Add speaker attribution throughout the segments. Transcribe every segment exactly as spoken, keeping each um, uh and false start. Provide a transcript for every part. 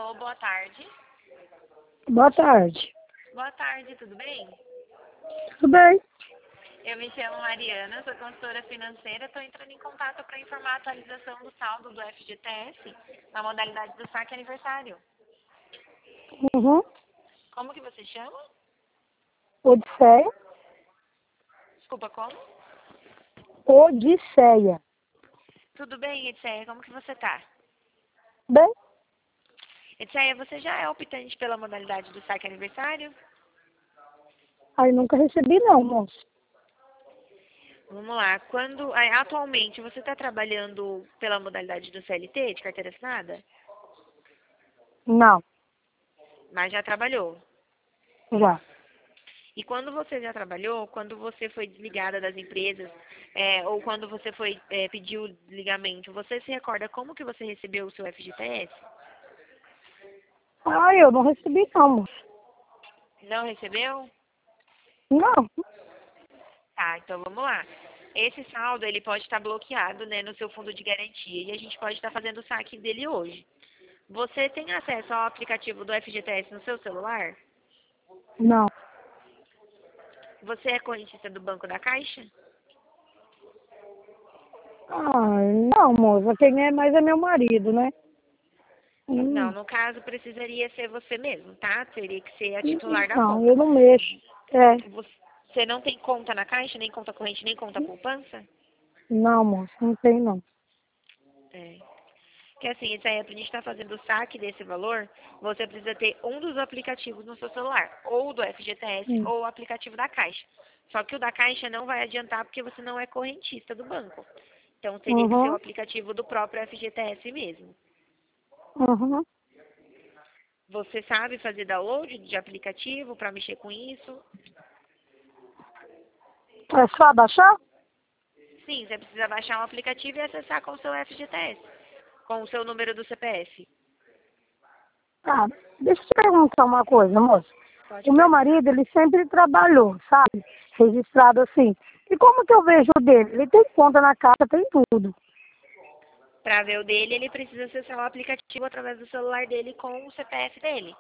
Speaker 1: Alô, boa tarde.
Speaker 2: Boa tarde.
Speaker 1: Boa tarde, tudo bem?
Speaker 2: Tudo bem?
Speaker 1: Eu me chamo Mariana, sou consultora financeira, estou entrando em contato para informar a atualização do saldo do F G T S na modalidade do saque aniversário.
Speaker 2: Uhum.
Speaker 1: Como que você chama?
Speaker 2: Odisseia.
Speaker 1: Desculpa, como?
Speaker 2: Odisseia.
Speaker 1: Tudo bem, Edseia, como que você está?
Speaker 2: Bem?
Speaker 1: Edseia, você já é optante pela modalidade do saque aniversário?
Speaker 2: Aí nunca recebi não, moço.
Speaker 1: Vamos lá, quando aí, atualmente você está trabalhando pela modalidade do C L T, de carteira assinada?
Speaker 2: Não.
Speaker 1: Mas já trabalhou.
Speaker 2: Já.
Speaker 1: E quando você já trabalhou, quando você foi desligada das empresas, é, ou quando você foi é, pedir o desligamento, você se recorda como que você recebeu o seu F G T S?
Speaker 2: Ah, eu não recebi não, moço.
Speaker 1: Não recebeu?
Speaker 2: Não.
Speaker 1: Tá, então vamos lá. Esse saldo, ele pode estar bloqueado, né, no seu fundo de garantia e a gente pode estar fazendo o saque dele hoje. Você tem acesso ao aplicativo do F G T S no seu celular?
Speaker 2: Não.
Speaker 1: Você é correntista do Banco da Caixa?
Speaker 2: Ah, não, moça. Quem é mais é meu marido, né?
Speaker 1: Não,
Speaker 2: Hum.
Speaker 1: no caso precisaria ser você mesmo, tá? Teria que ser a titular da
Speaker 2: Não,
Speaker 1: conta.
Speaker 2: eu não mexo. É.
Speaker 1: Você não tem conta na Caixa, nem conta corrente, nem conta poupança?
Speaker 2: Não, moço. Não tem não.
Speaker 1: É. Que assim, isso aí, pra gente estar fazendo o saque desse valor, você precisa ter um dos aplicativos no seu celular, ou do F G T S,
Speaker 2: Hum.
Speaker 1: ou o aplicativo da Caixa. Só que o da Caixa não vai adiantar porque você não é correntista do banco. Então teria que ser o
Speaker 2: Uhum.
Speaker 1: aplicativo do próprio F G T S mesmo.
Speaker 2: Uhum.
Speaker 1: Você sabe fazer download de aplicativo para mexer com isso?
Speaker 2: É só baixar?
Speaker 1: Sim, você precisa baixar um aplicativo e acessar com o seu F G T S, com o seu número do C P F.
Speaker 2: Ah, deixa eu te perguntar uma coisa, moço.
Speaker 1: Pode
Speaker 2: O meu
Speaker 1: perguntar.
Speaker 2: marido, ele sempre trabalhou, sabe? Registrado assim. E como que eu vejo o dele? Ele tem conta na casa, tem tudo.
Speaker 1: Para ver o dele, ele precisa acessar o aplicativo através do celular dele com o C P F dele.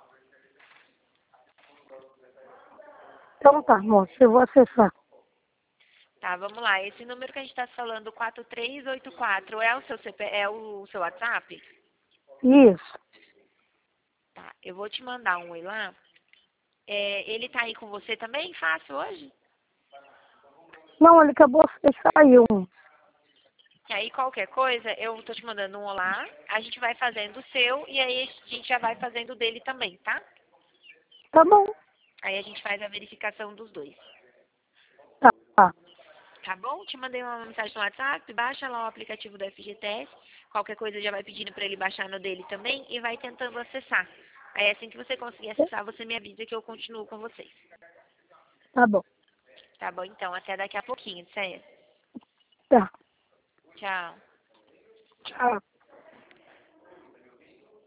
Speaker 2: Então tá, moço, eu vou acessar.
Speaker 1: Tá, vamos lá. Esse número que a gente está falando, quatro três oito quatro, é o seu C P, é o seu WhatsApp?
Speaker 2: Isso.
Speaker 1: Tá, eu vou te mandar um oi lá. É, ele tá aí com você também? Fácil hoje?
Speaker 2: Não, ele acabou, ele saiu.
Speaker 1: E aí, qualquer coisa, eu tô te mandando um olá, a gente vai fazendo o seu e aí a gente já vai fazendo o dele também, tá?
Speaker 2: Tá bom.
Speaker 1: Aí a gente faz a verificação dos dois.
Speaker 2: Tá, tá.
Speaker 1: Tá bom? Te mandei uma mensagem no WhatsApp, baixa lá o aplicativo do F G T S. Qualquer coisa já vai pedindo para ele baixar no dele também e vai tentando acessar. Aí assim que você conseguir acessar, você me avisa que eu continuo com vocês.
Speaker 2: Tá bom.
Speaker 1: Tá bom? Então, até daqui a pouquinho, Céia.
Speaker 2: Tá.
Speaker 1: Tchau.
Speaker 2: Tchau.